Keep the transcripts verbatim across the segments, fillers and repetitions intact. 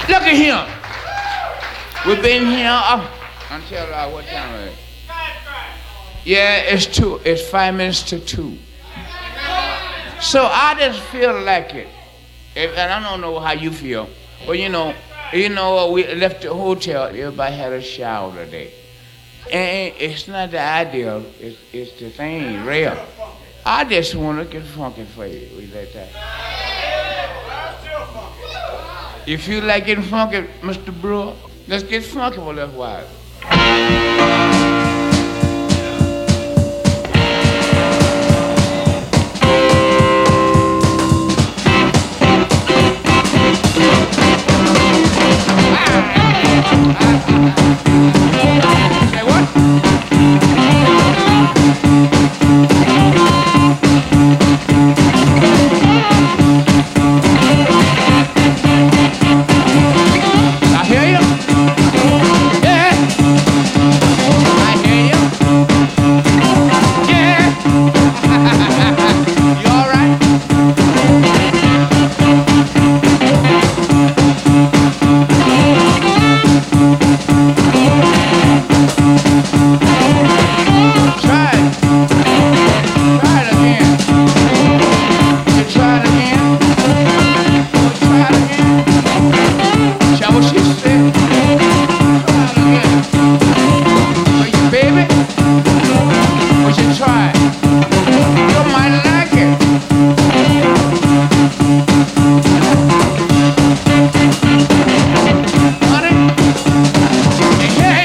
Look at him. We've been here up until uh, what time is it? Yeah, it's two. It's five minutes to two. So I just feel like it, and I don't know how you feel, but you know, you know, we left the hotel. Everybody had a shower today, and it's not the ideal. It's it's the thing real. I just want to get funky for you. We like that. You feel like getting funky, Mister Brewer? Let's get funky for a little while. Say what? I hear you. Yeah. I hear you. Yeah. You all right? Try it. Try it again. You try it again. Try it again. Shall what she said? Try it again. Will you, baby? Would you try it? You might like it. Honey? Hey,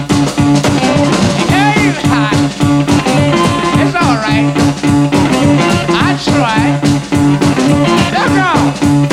hey, hot. It's all right. I tried. Look out.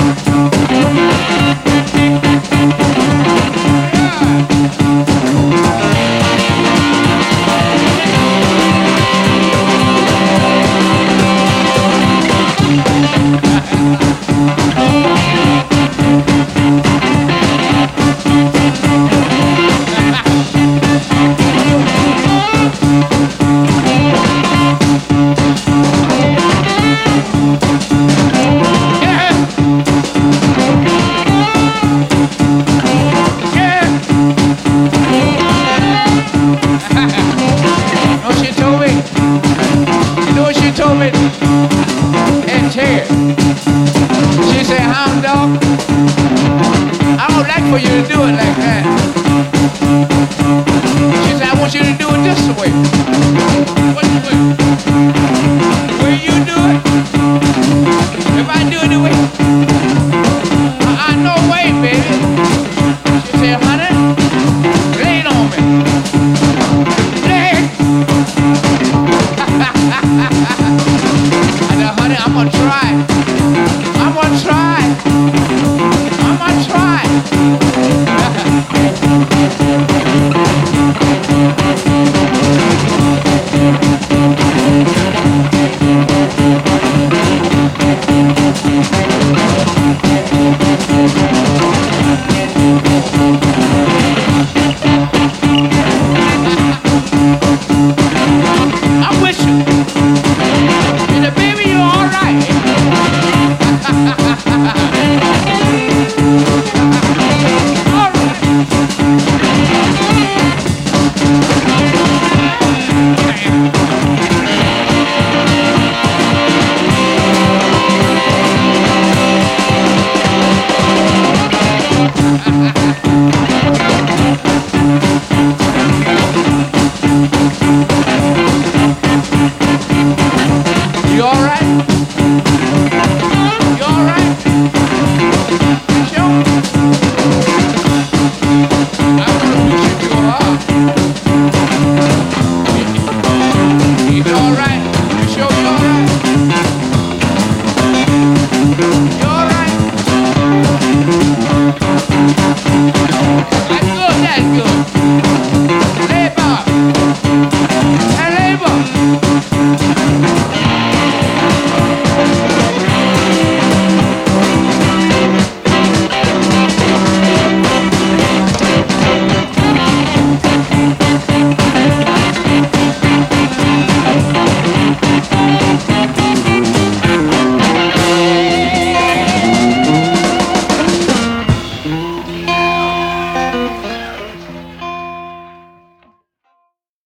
For you to do it like that. She said, I want you to do it this way. What way? Will you do it? If I do it the way, I, I no way, baby. She said, honey, lay it on me. Lay it. I said, honey, I'm gonna try. I'm gonna try. I'm gonna try. I'm with you. And the baby, you're all right. You all right? You all right?